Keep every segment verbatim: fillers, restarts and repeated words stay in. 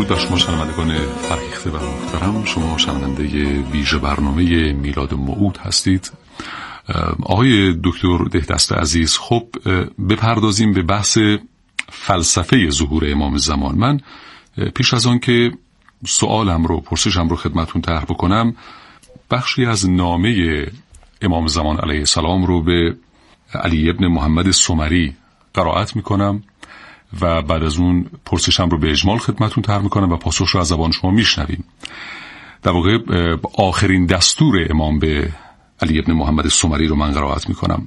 بر شما شنوندگان فرهیخته و محترم. شما شنونده ویژه برنامه میلاد موعود هستید. آقای دکتر دهدست عزیز، خب بپردازیم به بحث فلسفه ظهور امام زمان. من پیش از آن که سوالم رو پرسشم رو خدمتون طرح بکنم، بخشی از نامه امام زمان علیه السلام رو به علی ابن محمد سمری قرائت میکنم و بعد از اون پرسشم رو به اجمال خدمتون طرح میکنم و پاسخ رو از زبان شما میشنویم. در واقع آخرین دستور امام به علی ابن محمد سمری رو من قرائت میکنم.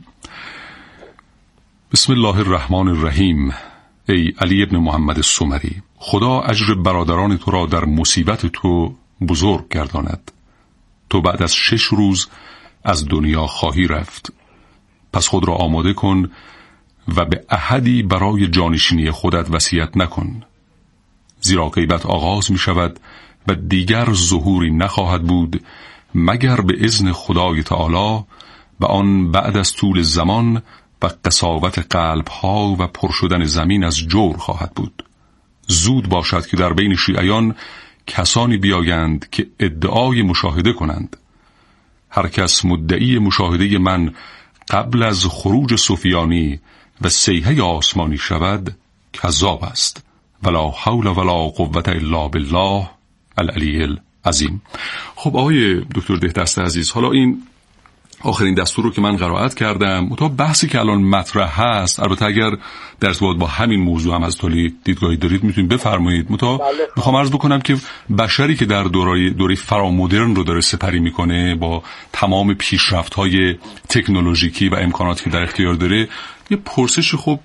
بسم الله الرحمن الرحیم. ای علی ابن محمد سمری، خدا اجر برادران تو را در مصیبت تو بزرگ گرداند. تو بعد از شش روز از دنیا خواهی رفت، پس خود را آماده کن و به احدی برای جانشینی خودت وصیت نکن، زیرا غیبت آغاز می شود و دیگر ظهوری نخواهد بود مگر به اذن خدای تعالی، و آن بعد از طول زمان و قساوت قلب ها و پر شدن زمین از جور خواهد بود. زود باشد که در بین شیعیان کسانی بیایند که ادعای مشاهده کنند. هر کس مدعی مشاهده من قبل از خروج سفیانی و صیحه آسمانی شود کذاب است. ولا حول ولا قوة الا بالله العلی العظیم. خب آقای دکتر دهدست عزیز، حالا این آخرین دستور رو که من قرائت کردم، اون بحثی که الان مطرح هست، البته اگر در ارتباط با همین موضوع هم از تالی دیدگاهی دارید میتونید بفرمایید. متا میخوام عرض بکنم که بشری که در دوره دوره فرامدرن رو داره سپری میکنه با تمام پیشرفت‌های تکنولوژیکی و امکاناتی که در اختیار داره، یه پرسش خب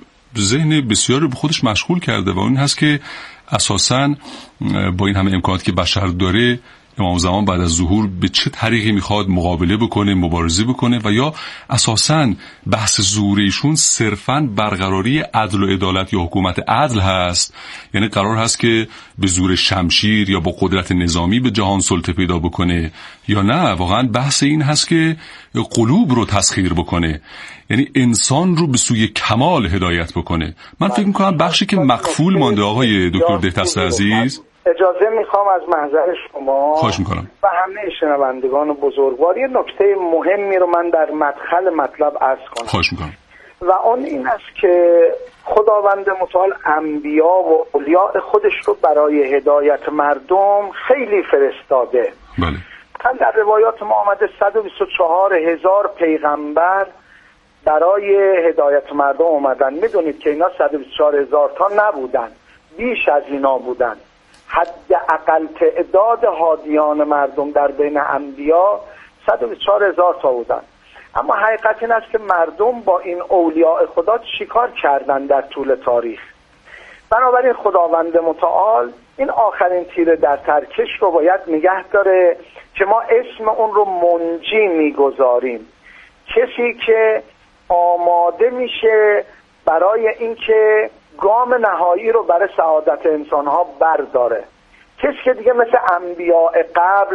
ذهن بسیار به خودش مشغول کرده و اون هست که اساساً با این همه امکاناتی که بشر داره، امام زمان بعد از ظهور به چه طریقی میخواد مقابله بکنه، مبارزه بکنه، و یا اساساً بحث ظهور ایشون صرفاً برقراری عدل و عدالت یا حکومت عدل هست، یعنی قرار هست که به زور شمشیر یا با قدرت نظامی به جهان سلطه پیدا بکنه، یا نه واقعاً بحث این هست که قلوب رو تسخیر بکنه، یعنی انسان رو به سوی کمال هدایت بکنه. من فکر میکنم بخشی که مغفول مانده آقای دکتر دهدست عزیز. اجازه میخوام از محضر شما خواهش میکنم و همه شنوندگان بزرگوار یه نکته مهمی رو من در مدخل مطلب عرض کنم. خواهش میکنم. و اون این است که خداوند متعال انبیا و اولیاء خودش رو برای هدایت مردم خیلی فرستاده. بله. هم در روایات ما آمده صد و بیست و چهار هزار پیغمبر برای هدایت مردم اومدن. میدونید که اینا صد و بیست و چهار هزار تا نبودن، بیش از اینا بودن. حد اقل تعداد هادیان مردم در بین انبیا صد و بیست و چهار هزار تا بودن. اما حقیقت این است که مردم با این اولیاء خدا چیکار کردن در طول تاریخ. بنابراین خداوند متعال این آخرین تیر در ترکش رو باید نگه داره که ما اسم اون رو منجی میگذاریم، کسی که آماده میشه برای اینکه گام نهایی رو برای سعادت انسانها برداره. کسی که دیگه مثل انبیاء قبل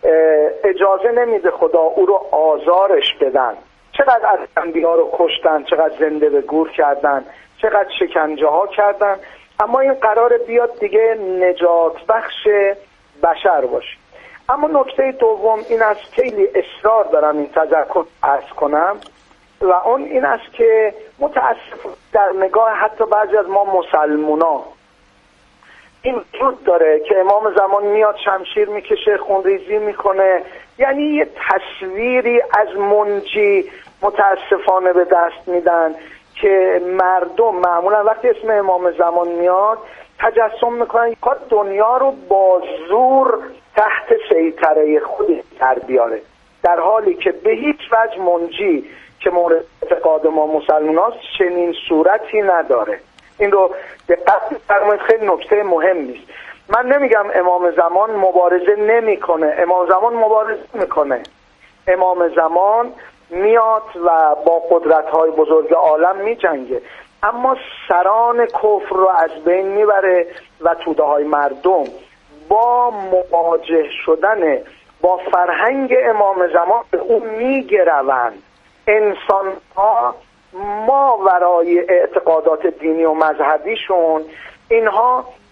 اجازه نمیده خدا او رو آزارش بدن. چقدر از انبیاء رو کشتن، چقدر زنده به گور کردن، چقدر شکنجه ها کردن، اما این قرار بیاد دیگه نجات بخش بشر باشه. اما نکته دوم این است، خیلی اصرار دارم این تذکر عرض کنم، و اون این است که متاسف در نگاه حتی بعضی از ما مسلمونا این وجود داره که امام زمان میاد شمشیر میکشه، خونریزی میکنه، یعنی یه تصویری از منجی متاسفانه به دست میدن که مردم معمولا وقتی اسم امام زمان میاد تجسم میکنن که دنیا رو با زور تحت سیطره خودش در بیاره، در حالی که به هیچ وجه منجی که مورد اعتقاد ما مسلمان هاست چنین صورتی نداره. این رو دقت فرمایید، خیلی نکته مهم نیست. من نمیگم امام زمان مبارزه نمیکنه، امام زمان مبارزه میکنه. امام زمان میاد و با قدرت‌های بزرگ عالم میجنگه، اما سران کفر رو از بین میبره و توده‌های مردم با مواجه شدن با فرهنگ امام زمان به اون میگروند. انسان ها ما ورای اعتقادات دینی و مذهبیشون اینها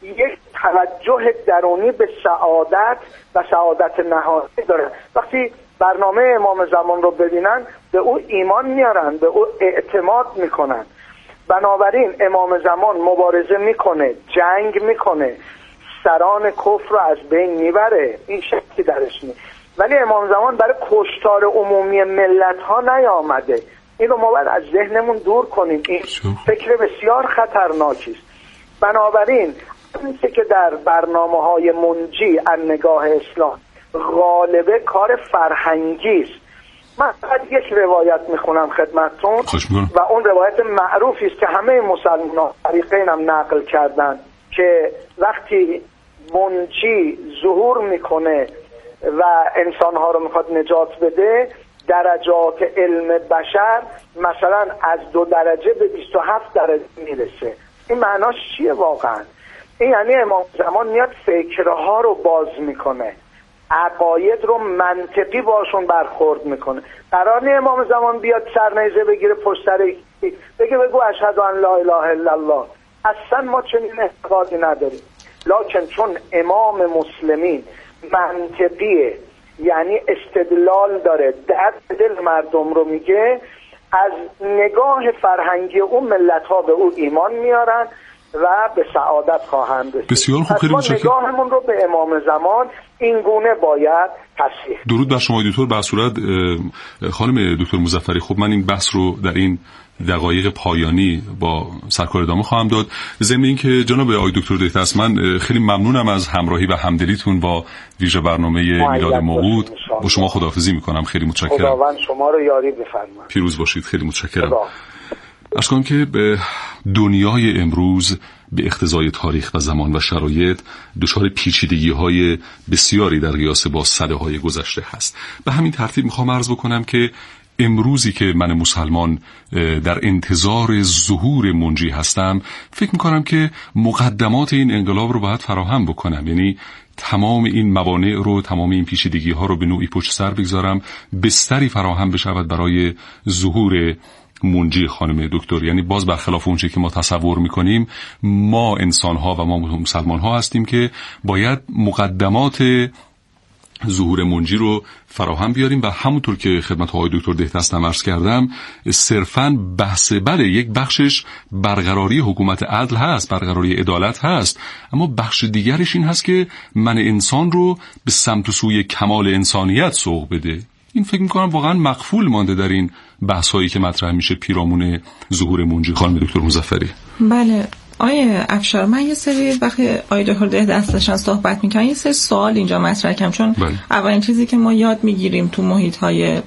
یک توجه درونی به سعادت و سعادت نهایی داره. وقتی برنامه امام زمان رو ببینن به او ایمان میارن، به او اعتماد میکنن. بنابراین امام زمان مبارزه میکنه، جنگ میکنه، سران کفر رو از بین میبره، این شکی درش نیست، ولی امام زمان برای کشتار عمومی ملت ها نیامده. این رو ما باید از ذهنمون دور کنیم، این فکر بسیار خطرناکی است. بنابراین اینکه که در برنامه های منجی از نگاه اسلام غالبه کار فرهنگی است. من فقط یک روایت میخونم خدمتتون و اون روایت معروفی است که همه مسلمانان طریقین هم نقل کردن که وقتی منجی ظهور میکنه و انسانها رو میخواد نجات بده، درجات علم بشر مثلا از دو درجه به بیست و هفت درجه میرسه. این معناش چیه واقعا؟ این یعنی امام زمان میاد فکرها رو باز میکنه، عقاید رو منطقی باشون برخورد میکنه. قرار نیست امام زمان بیاد سرنیزه بگیره پشت سر بگه بگو اشهد ان لا اله الا الله. اصلا ما چنین اعتقادی نداریم. لکن چون امام مسلمین منطقیه، یعنی استدلال داره، درد دل مردم رو میگه، از نگاه فرهنگی اون ملت ها به او ایمان میارن و به سعادت خواهند رسید. بسیار خوب، خیلی متشکرم. نگاهمون رو به امام زمان این گونه باید تصحیح. درود بر شما دکتر. به صورت خانم دکتر مظفری، خب من این بحث رو در این دقایق پایانی با سرکار ادامه خواهم داد. ضمن این که جناب آقای دکتر دهتست، من خیلی ممنونم از همراهی و همدلیتون با ویژه برنامه میلاد موعود. با شما خداحافظی میکنم. خیلی متشکرم. خداوند شما رو یاری بفرماید. پیروز باشید. خیلی متشکرم. عرض کنم که به دنیای امروز به اقتضای تاریخ و زمان و شرایط دچار پیچیدگی‌های بسیاری در قیاس با سده‌های گذشته هست. به همین ترتیب میخوام عرض بکنم که امروزی که من مسلمان در انتظار ظهور منجی هستم، فکر میکنم که مقدمات این انقلاب رو باید فراهم بکنم. یعنی تمام این موانع رو، تمام این پیچیدگی ها رو به نوعی پشت سر بگذارم، بستری فراهم بشود برای ظهور منجی خانم دکتر. یعنی باز برخلاف اون چیزی که ما تصور میکنیم، ما انسان ها و ما مسلمان ها هستیم که باید مقدمات ظهور منجی رو فراهم بیاریم و همونطور که خدمت آقای دکتر دهتست عرض کردم، صرفاً بحث بله یک بخشش برقراری حکومت عدل هست، برقراری عدالت هست، اما بخش دیگرش این هست که من انسان رو به سمت و سوی کمال انسانیت سوق بده. این فکر میکنم واقعا مغفول مانده در این بحثایی که مطرح میشه پیرامون ظهور منجی. خانم دکتر مظفری. بله آیه افشار، من یه سری وقتی آیه دکتر دهتست داشتن صحبت میکنن یه سری سوال اینجا مطرح کردم، چون بله. اولین چیزی که ما یاد میگیریم تو محیط‌های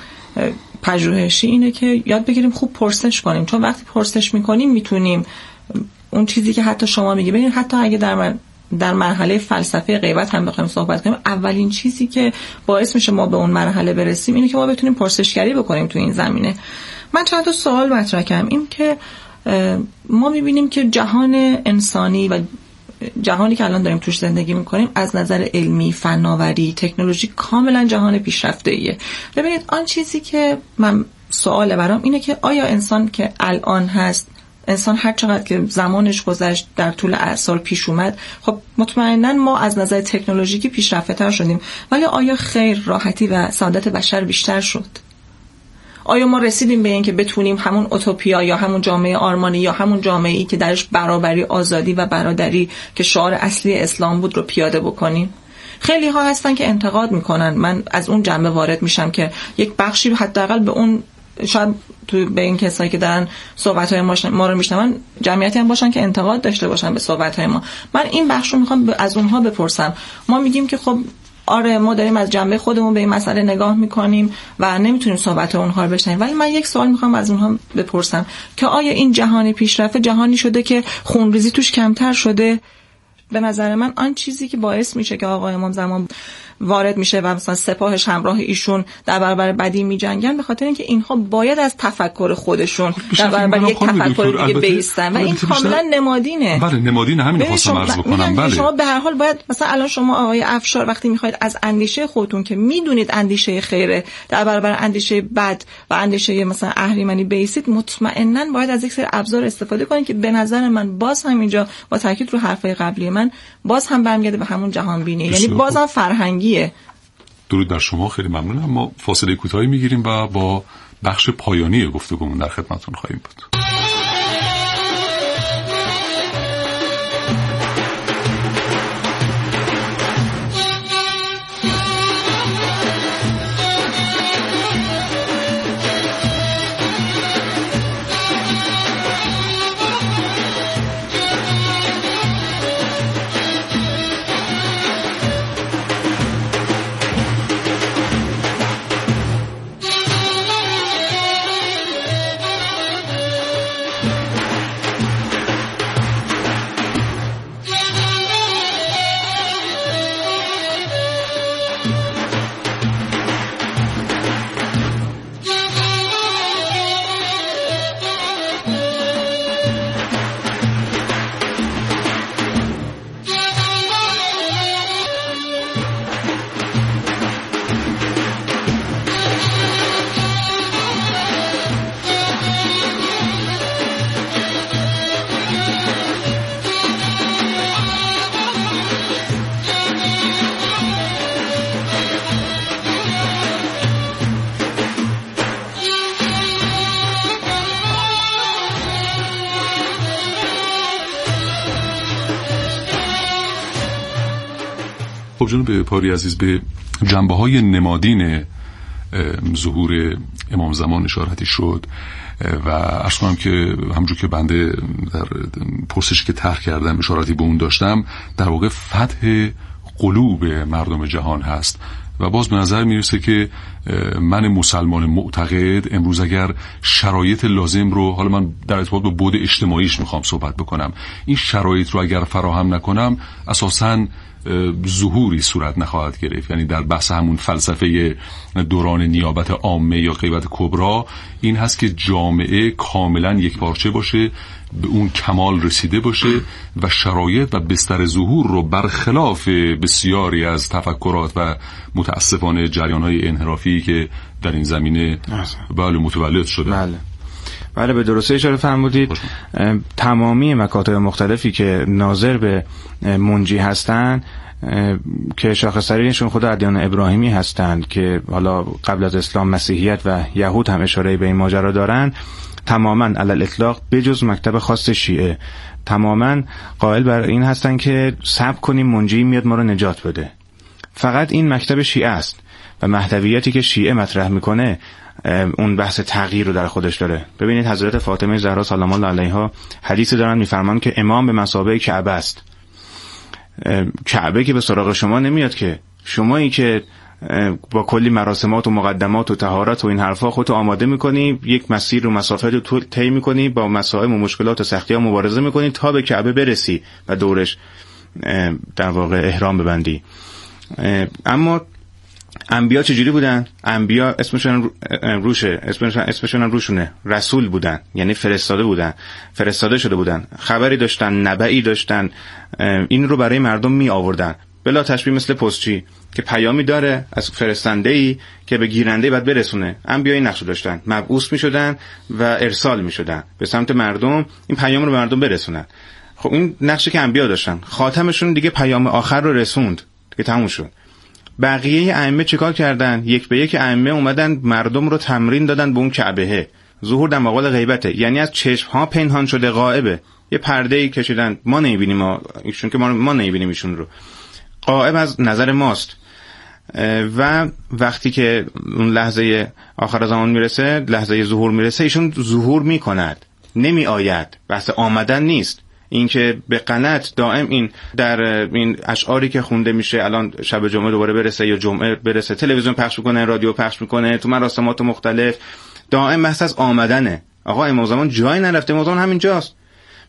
پژوهشی اینه که یاد بگیریم خوب پرسش کنیم، چون وقتی پرسش میکنیم میتونیم اون چیزی که حتی شما میگی ببین، حتی اگه در من در مرحله فلسفه غیبت هم بخوایم صحبت کنیم، اولین چیزی که باعث میشه ما به اون مرحله برسیم اینه که ما بتونیم پرسشگری بکنیم تو این زمینه. من چند تا سوال مطرح کردم. این که ما میبینیم که جهان انسانی و جهانی که الان داریم توش زندگی میکنیم از نظر علمی، فناوری، تکنولوژی کاملا جهان پیشرفته ایه. ببینید آن چیزی که من سواله برام اینه که آیا انسان که الان هست، انسان هر چقدر که زمانش گذشت در طول اعصار پیش اومد، خب مطمئناً ما از نظر تکنولوژیکی پیشرفته تر شدیم، ولی آیا خیر، راحتی و سعادت بشر بیشتر شد؟ آیا ما رسیدیم به این که بتونیم همون اوتوپیا یا همون جامعه آرمانی یا همون جامعه‌ای که درش برابری، آزادی و برادری که شعار اصلی اسلام بود رو پیاده بکنیم؟ خیلی ها هستن که انتقاد میکنن. من از اون جنبه وارد میشم که یک بخشی حداقل به اون، شاید تو به این کسایی که دارن صحبت‌های ما رو میشنون جمعیتی هم باشن که انتقاد داشته باشن به صحبت‌های ما. من این بخش رو میخوام از اونها بپرسم. ما میگیم که خب آره ما داریم از جنبه خودمون به این مسئله نگاه میکنیم و نمیتونیم صحبت اونها رو بشنویم، ولی من یک سوال میخوام از اونها بپرسم که آیا این جهان پیشرفته جهانی شده که خونریزی توش کمتر شده؟ به نظر من آن چیزی که باعث میشه که آقا امام زمان وارد میشه و مثلا سپاهش همراه ایشون در برابر بدی میجنگن، به خاطر اینکه اینها باید از تفکر خودشون در برابر یک تفکر دیگه بیستن و این کاملا نمادینه. بله نمادین، همین خواستم عرض بکنم. بله شما به هر حال باید مثلا الان شما آقای افشار وقتی میخواید از اندیشه خودتون که میدونید اندیشه خیره در برابر اندیشه بد و اندیشه مثلا اهریمنی بیسید، مطمئنا باید از یک سری ابزار استفاده کنید که به نظر من باز هم اینجا با تاکید رو حرفای قبلی من باز هم برمیگرده به همون جهان بینی، یعنی باز هم فرهنگیه. درود بر شما، خیلی ممنونم. ما فاصله کوتاهی میگیریم و با بخش پایانی گفتگومون در خدمتتون خواهیم بود. خب جناب پاری عزیز، به جنبه‌های نمادین ظهور امام زمان اشارتی شد و عرض کنم که همونجور که بنده در پرسشی که طرح کردم اشاراتی به اون داشتم، در واقع فتح قلوب مردم جهان هست و باز به نظر میرسه که من مسلمان معتقد امروز اگر شرایط لازم رو، حالا من در ارتباط با بعد اجتماعیش میخوام صحبت بکنم، این شرایط رو اگر فراهم نکنم اساساً ظهوری صورت نخواهد گرفت. یعنی در بحث همون فلسفه دوران نیابت عامه یا غیبت کبرا این هست که جامعه کاملا یک پارچه باشه، به اون کمال رسیده باشه و شرایط و بستر ظهور رو برخلاف بسیاری از تفکرات و متاسفانه جریان‌های انحرافی که در این زمینه بله متولد شده. بله بله به درستی اشاره فرمودید. تمامی مکاتب مختلفی که ناظر به منجی هستند که شاخص‌ترینشون خود ادیان ابراهیمی هستند که حالا قبل از اسلام مسیحیت و یهود هم اشاره به این ماجرا دارن، تماما علل اطلاق بجز مکتب خاص شیعه تماما قائل بر این هستن که صبر کنیم منجی میاد ما رو نجات بده. فقط این مکتب شیعه است و مهدویتی که شیعه مطرح میکنه اون بحث تغییر رو در خودش داره. ببینید حضرت فاطمه زهرا سلام الله علیها حدیثی دارن میفرمان که امام به مثابه کعبه است. کعبه که به سراغ شما نمیاد، که شمایی که با کلی مراسمات و مقدمات و طهارت و این حرفا خودتو آماده میکنی، یک مسیر و مسافت رو طی میکنی، با مسائل و مشکلات و سختی‌ها مبارزه میکنی تا به کعبه برسی و دورش در واقع احرام ببندی. اما انبیا چجوری بودن؟ انبیا اسمشون روشه، اسمشون اسمشون روشونه، رسول بودن، یعنی فرستاده بودن، فرستاده شده بودن، خبری داشتن، نبئی داشتن، این رو برای مردم می آوردن. بلا تشبیه مثل پستچی که پیامی داره از فرستنده‌ای که به گیرنده بعد برسونه. انبیا این نقشو داشتن، مبعوث می شدن و ارسال می شدن به سمت مردم، این پیام رو به مردم برسونن. خب این نقشی که انبیا داشتن، خاتمشون دیگه پیام آخر رو رسوند که تموم شد. بقیه ائمه چیکار کردن؟ یک به یک ائمه اومدن مردم رو تمرین دادن به اون کعبه. ظهور در مقابل غیبته، یعنی از چشم ها پنهان شده، غائبه. یه پرده‌ای کشیدن، ما نمی‌بینیم، ما ایشون که ما ما نمی‌بینیم ایشون رو، غائب از نظر ماست. و وقتی که اون لحظه آخر زمان میرسه، لحظه ظهور میرسه، ایشون ظهور میکند، نمی آید. بحث آمدن نیست. این که به قنات دائم این در این اشعاری که خونده میشه، الان شب جمعه دوباره برسه یا جمعه برسه، تلویزیون پخش میکنه، رادیو پخش میکنه، تو مراسمات مختلف دائم بحث از آمدنه. آقا امام زمان جای نرفته، امام زمان همینجاست.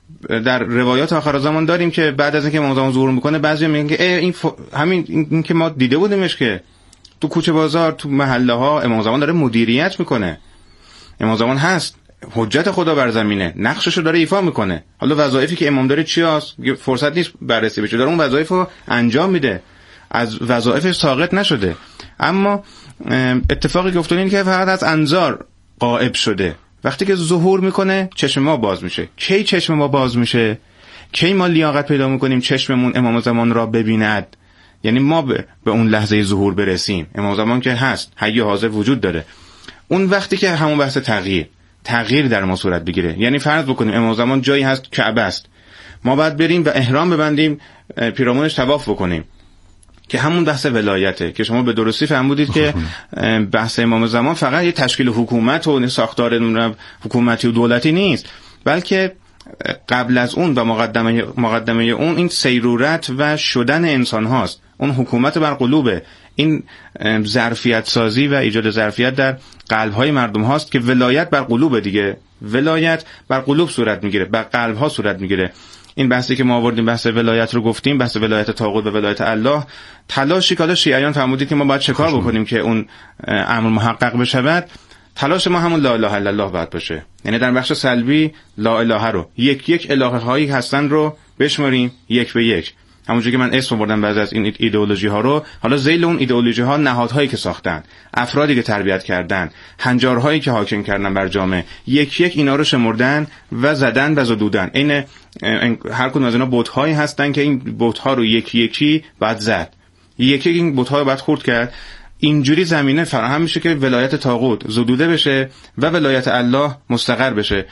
در روایات آخر زمان داریم که بعد از اینکه امام زمان ظهور میکنه بعضی میگن که این ف... همین این که ما دیده بودیمش که تو کوچه بازار تو محله ها امام زمان داره مدیریت میکنه، امام زمان هست، حجت خدا بر زمینه، نقششو داره ایفا میکنه. حالا وظایفی که امام داره چی هست فرصت نیست بررسی بشه، داره اون وظایفو انجام میده، از وظایفش ساقط نشده. اما اتفاقی که افتاد این که فقط از انظار غائب شده. وقتی که ظهور میکنه چشم ما باز میشه. کی چشم ما باز میشه؟ کی ما لیاقت پیدا میکنیم چشممون امام زمان را ببیند؟ یعنی ما به, به اون لحظه ظهور برسیم. امام زمان که هست، حی حاضر وجود داره. اون وقتی که همون بحث تغییر تغییر در ما صورت بگیره. یعنی فرض بکنیم امام زمان جایی هست کعبه است، ما باید بریم و احرام ببندیم، پیرامونش طواف بکنیم، که همون بحث ولایته که شما به درستی فهمیدید که بحث امام زمان فقط یه تشکیل حکومت و ساختار حکومتی و دولتی نیست، بلکه قبل از اون و مقدمه مقدمه اون این سیرورت و شدن انسان هاست. اون حکومت بر قلوبه، این ظرفیت سازی و ایجاد ظرفیت در قلب های مردم هاست که ولایت بر قلوبه دیگه. ولایت بر قلوب صورت میگیره، بر قلب ها صورت میگیره. این بحثی که ما آوردیم، بحث ولایت رو گفتیم، بحث ولایت طاغوت و ولایت الله، تلاشی که شیعیان فرمودید که ما باید چکار بکنیم که اون امر محقق بشود. تلاش ما همون لا اله الا الله باید باشه. یعنی در بخش سلبی لا اله رو یک یک الهه هایی هستن رو بشماریم یک به یک. همونجوری که من اسم بردم بعضی از این ایدئولوژی ها رو، حالا ذیل اون ایدئولوژی ها نهادهایی که ساختن، افرادی که تربیت کردن، هنجارهایی که حاکم کردن بر جامعه، یک یک اینا رو شمردن و زدن و زدودن. این هر کدوم از اینا بت‌هایی هستن که این بت‌ها رو یکی یکی بعد زد، یکی یک این بت‌ها رو بعد خورد کرد. اینجوری زمینه فراهم میشه که ولایت طاغوت زدوده بشه و ولایت الله مستقر بشه.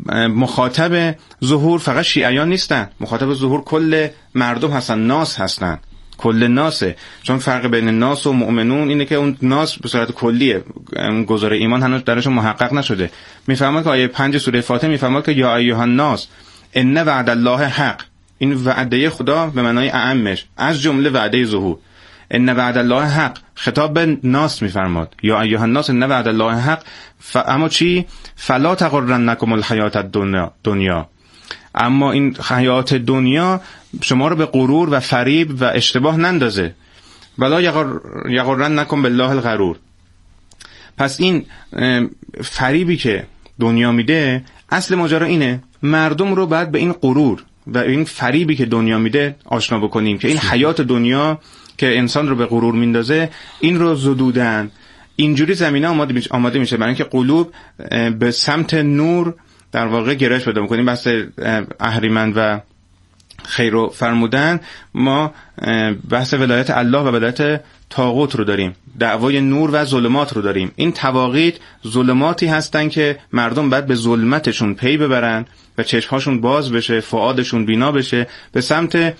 مخاطب ظهور فقط شیعیان نیستن، مخاطب ظهور کل مردم هستن، ناس هستن، کل ناسه. چون فرق بین ناس و مؤمنون اینه که اون ناس به صورت کلیه، گزاره ایمان هنوز درش محقق نشده. میفهمه که آیه پنج سوره فاتحه میفهمه که یا ایها الناس ان وعد الله حق. این وعده خدا به معنای اعمش از جمله وعده ظهور. ان وعد الله حق خطاب به ناس میفرماد، یا ایها الناس ان وعد الله حق. ف... اما چی؟ فلا تغرنکم الحیات الدنیا دنیا. اما این حیات دنیا شما رو به غرور و فریب و اشتباه نندازه. ولا یغر... یغرنکم بالله الغرور. پس این فریبی که دنیا میده، اصل ماجرا اینه مردم رو بعد به این غرور و این فریبی که دنیا میده آشنا بکنیم که این حیات دنیا که انسان رو به غرور میندازه، این رو زدودن. اینجوری زمینه آماده میشه آماده میشه برای اینکه قلوب به سمت نور در واقع گرایش پیدا می‌کنیم. بحث اهریمن و خیرو فرمودن، ما بحث ولایت الله و ولایت طاغوت رو داریم، دعوای نور و ظلمات رو داریم. این تواقیت ظلماتی هستن که مردم بعد به ظلمتشون پی ببرن و چشمهاشون باز بشه، فؤادشون بینا بشه، به سمت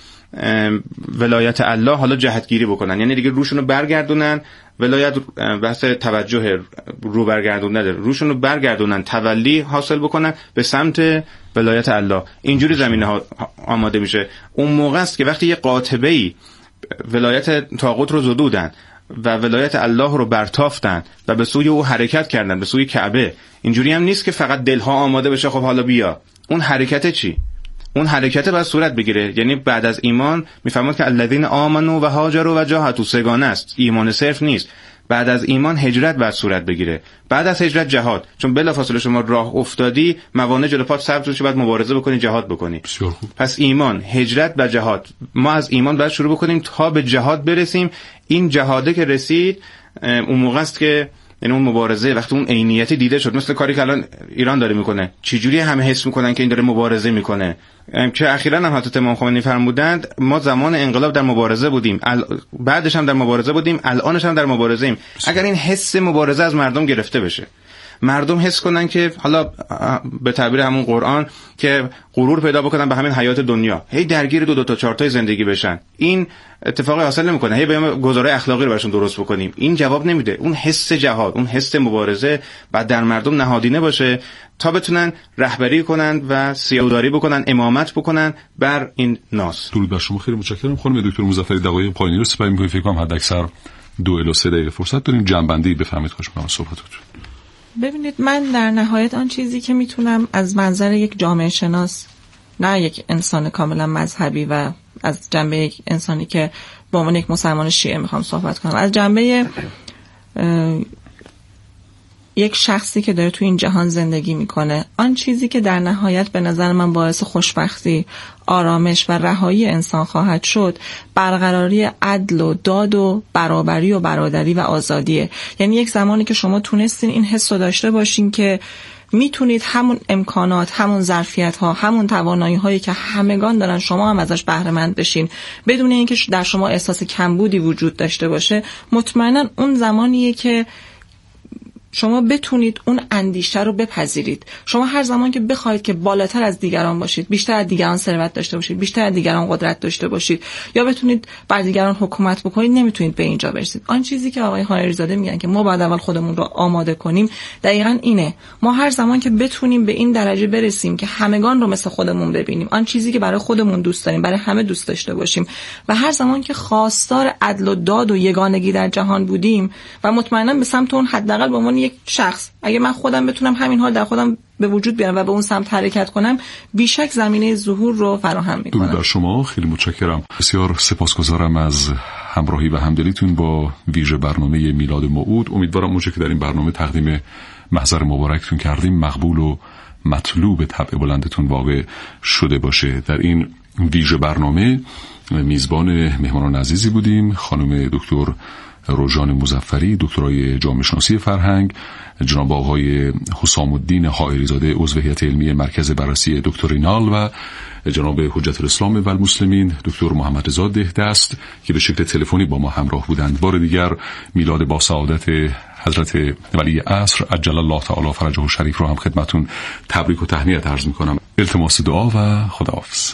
ولایت الله حالا جهتگیری بکنن. یعنی دیگه روشون رو برگردونن، ولایت بحث توجه رو برگردون نداره، روشون رو برگردونن، تولی حاصل بکنن به سمت ولایت الله. اینجوری زمینه ها آماده میشه. اون موقع است که وقتی یه قاطبه‌ای ولایت طاغوت رو زدودن و ولایت الله رو برتافتن و به سوی او حرکت کردن، به سوی کعبه. اینجوری هم نیست که فقط دلها آماده بشه خب حالا بیا. اون حرکت چی؟ اون حرکت باید صورت بگیره. یعنی بعد از ایمان میفهمید که الذین آمنوا و هاجروا و جاهدوا سگانه است، ایمان صرف نیست. بعد از ایمان هجرت باید صورت بگیره، بعد از هجرت جهاد. چون بلافاصله شما راه افتادی، موانع جلو پات سبز بشه، بعد مبارزه بکنی، جهاد بکنی. پس ایمان، هجرت و جهاد. ما از ایمان باید شروع بکنیم تا به جهاد برسیم. این جهاده که رسید اون موقع است که یعنی اون مبارزه وقتی اون عینیتی دیده شد، مثل کاری که الان ایران داره میکنه. چجوری همه حس میکنن که این داره مبارزه میکنه؟ که اخیراً هم حضرت امام خمینی فرمودند ما زمان انقلاب در مبارزه بودیم، ال... بعدش هم در مبارزه بودیم، الانش هم در مبارزه ایم. اگر این حس مبارزه از مردم گرفته بشه، مردم حس کنن که حالا به تعبیر همون قرآن که غرور پیدا بکنن به همین حیات دنیا، هی درگیر دو دو تا چهار تا زندگی بشن، این اتفاقی حاصل نمیکنه. هی بیام گزاره اخلاقی رو براشون درست بکنیم، این جواب نمیده. اون حس جهاد، اون حس مبارزه بعد در مردم نهادینه باشه تا بتونن رهبری کنن و سیاداری بکنن، امامت بکنن بر این ناس. درود بر شما. خیلی متشکرم خانم دکتر مظفری. دقایق پایانی رو سپری می‌کنیم. فکر کنم حداکثر دو الی سه دقیقه فرصت داریم. جنبندی بفهمید خوش می‌کنم صحبتتون. ببینید، من در نهایت آن چیزی که میتونم از منظر یک جامعه شناس نه یک انسان کاملا مذهبی و از جنبه یک انسانی که به عنوان یک مسلمان شیعه میخوام صحبت کنم، از جنبه یک شخصی که داره تو این جهان زندگی میکنه، آن چیزی که در نهایت به نظر من باعث خوشبختی، آرامش و رهایی انسان خواهد شد، برقراری عدل و داد و برابری و برادری و آزادیه. یعنی یک زمانی که شما تونستین این حس رو داشته باشین که میتونید همون امکانات، همون ظرفیت ها، همون توانایی هایی که همگان دارن شما هم ازش بهره مند بشین بدون اینکه در شما احساس کمبودی وجود داشته باشه، مطمئنا اون زمانیه که شما بتونید اون اندیشه رو بپذیرید. شما هر زمان که بخواید که بالاتر از دیگران باشید، بیشتر از دیگران ثروت داشته باشید، بیشتر از دیگران قدرت داشته باشید یا بتونید بر دیگران حکومت بکنید، نمیتونید به اینجا برسید. آن چیزی که آقای خانیری زاده میگن که ما باید اول خودمون رو آماده کنیم، دقیقاً اینه. ما هر زمان که بتونیم به این درجه برسیم که همگان رو مثل خودمون ببینیم، آن چیزی که برای خودمون دوست داریم برای همه دوست داشته باشیم و هر زمان که خواستار عدل و داد و یگانگی در جهان بودیم و مطمئنا به سمت اون حداقل به عنوان یک شخص، اگه من خودم بتونم همین حال در خودم به وجود بیارم و به اون سمت حرکت کنم، بیشک زمینه ظهور رو فراهم میکنم. درود بر شما، خیلی متشکرم. بسیار سپاسگزارم از همراهی و همدلیتون با ویژه برنامه میلاد موعود. امیدوارم اونچه که در این برنامه تقدیم محضر مبارکتون کردیم مقبول و مطلوب طبع بلندتون واقع شده باشه. در این ویژه برنامه میزبان مهمانان عزیزی بودیم، خانم دکتر روژان مظفری، دکترای جامعه شناسی فرهنگ، جناب آقای حسام الدین حائری زاده عضو هیئت علمی مرکز بررسی دکترینال و جناب حجت الاسلام و المسلمین دکتر محمد رضا دهدست که به شکل تلفنی با ما همراه بودند. بار دیگر میلاد با سعادت حضرت ولی عصر عجل الله تعالی فرجه الشریف رو هم خدمتون تبریک و تهنیت عرض میکنم. التماس دعا و خداحافظ.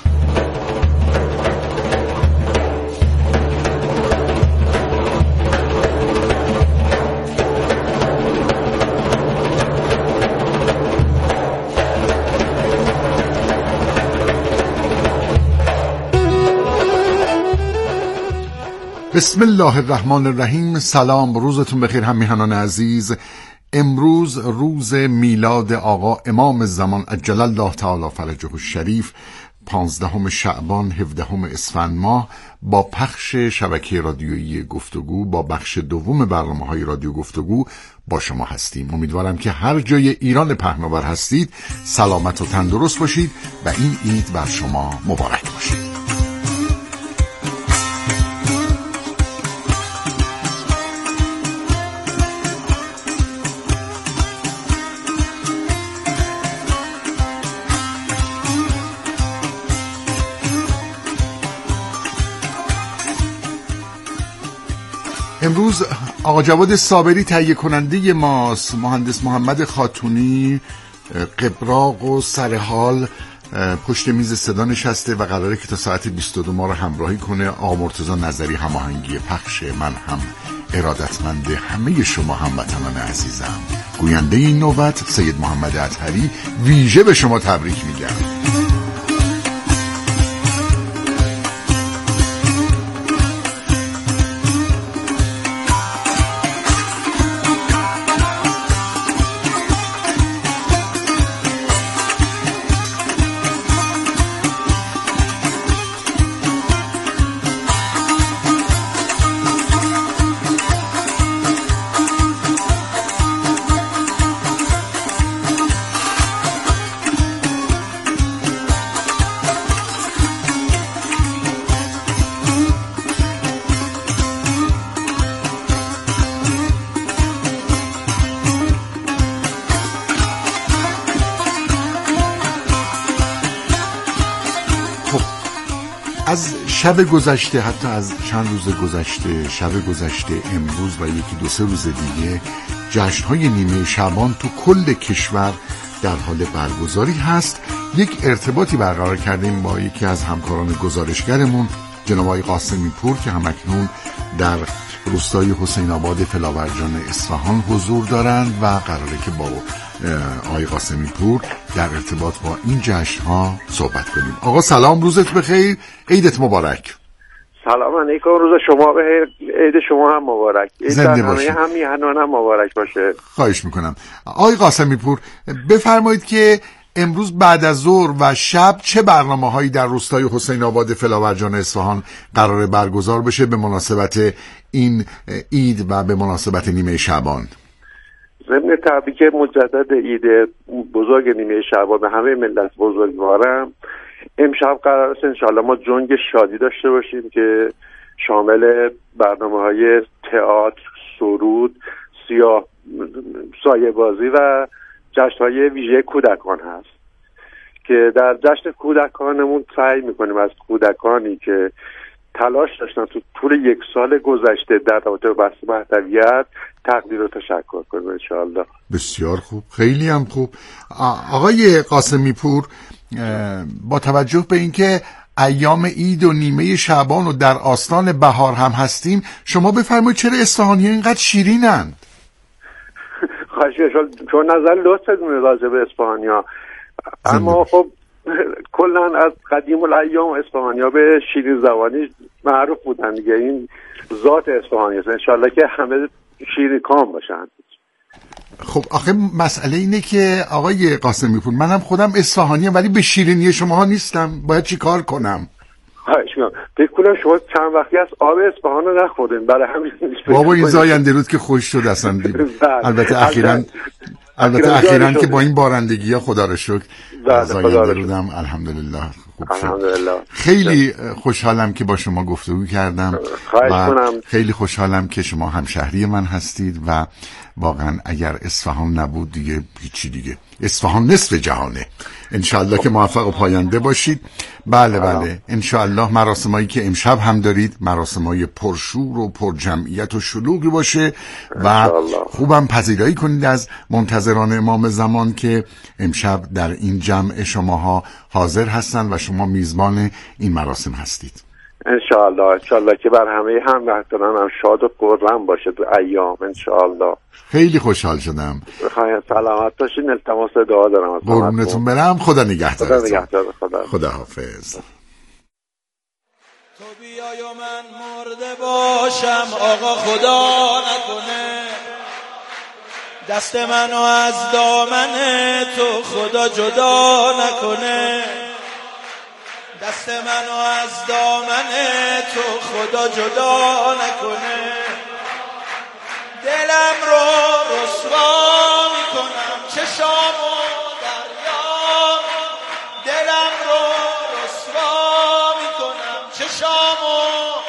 بسم الله الرحمن الرحیم. سلام، روزتون بخیر هم میهنان عزیز. امروز روز میلاد آقا امام زمان عجل الله تعالی فرجه الشریف، پانزدهم شعبان هفدهم اسفند ماه، با پخش شبکه رادیویی گفتگو با بخش دوم برنامه‌های رادیو گفتگو با شما هستیم. امیدوارم که هر جای ایران پهناور هستید سلامت و تندرست باشید و این عید بر شما مبارک باشید. امروز آقا جواد صابری تهیه کننده ماست، مهندس محمد خاتونی قبراق و سرحال پشت میز صدا نشسته و قراره که تا ساعت بیست و دو ما رو همراهی کنه. آقا مرتضی نظری هماهنگی پخش، من هم ارادتمند همه شما هموطنان عزیزم. گوینده این نوبت سید محمد اطهری، ویژه به شما تبریک میگم. از شب گذشته، حتی از چند روز گذشته، شب گذشته، امروز و یکی دو سه روز دیگه جشن‌های نیمه شعبان تو کل کشور در حال برگزاری هست. یک ارتباطی برقرار کردیم با یکی از همکاران گزارشگرمون جناب آقای قاسمی پور که همکنون در روستای حسین آباد فلاورجان اصفهان حضور دارند و قراره که با آقای قاسمی پور در ارتباط با این جشن‌ها صحبت کنیم. آقا سلام، روزت بخیر، عیدت مبارک. سلام علیکم، روز شما بخیر، عید شما هم مبارک، عید زنده باشید، هم میهنان هم مبارک باشه. خواهش میکنم. آقای قاسمی پور بفرمایید که امروز بعد از ظهر و شب چه برنامه‌هایی در روستای حسین آباد فلاورجان اصفهان قرار برگزار بشه به مناسبت این عید و به مناسبت نیمه شعبان؟ ضمن تبریک مجدد عید بزرگ نیمه شعبان به همه ملت بزرگوارم، امشب قرار است انشاءالله ما جنگ شادی داشته باشیم که شامل برنامه‌های تئاتر، سرود، سیاه سایه بازی و جشن‌های ویژه کودکان هست که در جشن کودکانمون سعی می‌کنیم از کودکانی که تلاش داشتن تو طول یک سال گذشته در رابطه با بحث مهدویت تقدیر و تشکر کنیم انشاءالله. بسیار خوب، خیلی هم خوب. آقای قاسمی پور، با توجه به اینکه ایام عید و نیمه شعبان و در آستان بهار هم هستیم، شما بفرمایید چرا اصفهانی‌ها اینقدر شیرینند؟ خواهش می‌کنم، چون نظر لطفتون راجع به اصفهانی‌ها، اما خب کلا از قدیم الایام اصفهانی‌ها به شیرین زبانی معروف بودن دیگه. این ذات اصفهانی است، انشالله که همه شیرین کام باشن. خب آخه مسئله اینه که آقای قاسمی پور، منم خودم اصفهانیم ولی به شیرینی شما نیستم، باید چی کار کنم؟ خواهش می‌کنم. فکر کنم شما چند وقتی از آب اصفهان رو نخوردین، برای همین بابا این زاینده رود که خوش شد اصلا. البته اخیراً البته اخیراً که با این بارندگی ها خدا رو شکر زاینده رودم الحمدلله خوب شد. خیلی خوشحالم که با شما گفتگو کردم و خیلی خوشحالم که شما همشهری من هستید و واقعا اگر اصفهان نبود دیگه هیچی دیگه. اصفهان نصف جهانه. انشالله که موفق و پاینده باشید. بله بله انشالله مراسمایی که امشب هم دارید مراسمای پرشور و پرجمعیت و شلوغی باشه و خوبم پذیرایی کنید از منتظران امام زمان که امشب در این جمع شماها حاضر هستند و شما میزبان این مراسم هستید. انشاءالله انشاءالله که بر همه هموطنان هم شاد و خرم باشه تو ایام انشاءالله. خیلی خوشحال شدم. خواهید سلامت باشین، التماس دعا دارم. قربونتون برم. خدا نگهدارتون. خدا نگهدار. خدا خدا حافظ. تو بیای و من مرده باشم آقا خدا نکنه، دست منو از دامن تو خدا جدا نکنه، دست منو از دامن تو خدا جدا نکنه، دلم رو رسوا میکنم چشامو دریا، دلم رو رسوا میکنم چشامو،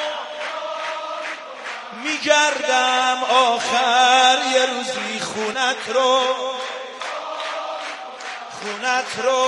میگردم آخر یه روزی خونت رو خونت رو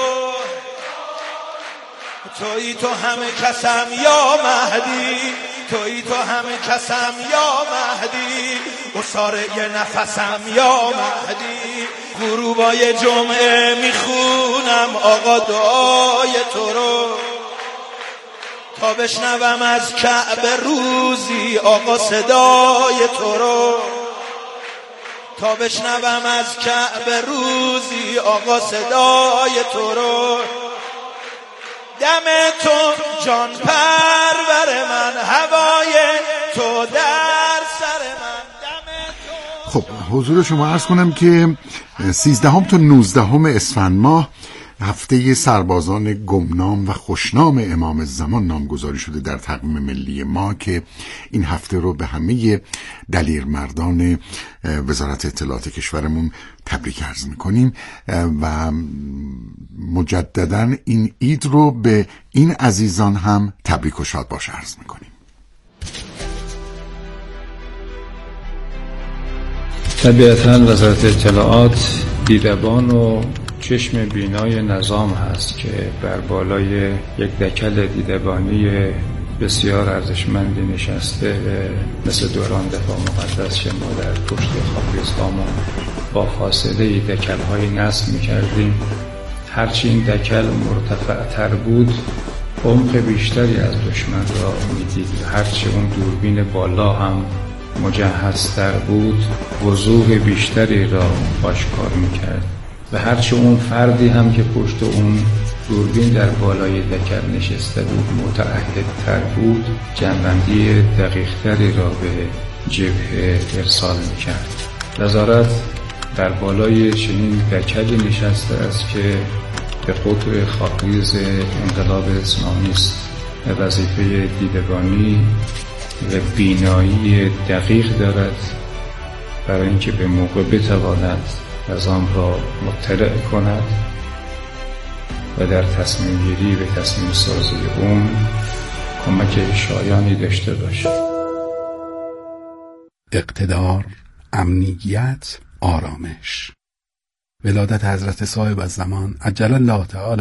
تویی تو همه کسم یا مهدی، تویی تو همه کسم یا مهدی، اصاره یه نفسم یا مهدی، غروبای جمعه میخونم آقا دعای تو رو، تا بشنوم از کعبه روزی آقا صدای تو رو، تا بشنوم از کعبه روزی آقا صدای تو رو، دم تو جان پرور من، هوای تو در سر من، دم تو. خب حضور شما عرض کنم که سیزدهم تا نوزدهم اسفند ماه هفته سربازان گمنام و خوشنام امام زمان نامگذاری شده در تقویم ملی ما که این هفته رو به همه دلیرمردان وزارت اطلاعات کشورمون تبریک عرض میکنیم و مجددا این عید رو به این عزیزان هم تبریک و شاد باش عرض میکنیم. طبیعتاً وزارت اطلاعات دیدبان و چشم بینای نظام هست که بر بالای یک دکل دیدبانی بسیار ارزشمندی نشسته، مثل دوران دفاع مقدس که ما در پشت خاک اسلام با فاصله دکل‌های نصب می‌کردیم. هرچی این دکل مرتفع‌تر بود عمق بیشتری از دشمن را می‌دید، هرچی اون دوربین بالا هم مجهزتر بود وضوح بیشتری را آشکار می‌کرد و هرچی اون فردی هم که پشت اون دوربین در بالای دکل نشسته بود متعهدتر بود، جنبندی دقیقتری را به جبهه ارسال می‌کرد. وزارت در بالای چنین دکلی نشسته است که به قطب خاکریز انقلاب اسلامی است. وظیفه دیدبانی و بینایی دقیق دارد برای اینکه به موقع بتواند نظام را مطلع کند و در تصمیم گیری و تصمیم سازی اون کمک شایانی داشته باشد. اقتدار، امنیت، آرامش. ولادت حضرت صاحب الزمان عجل الله تعالی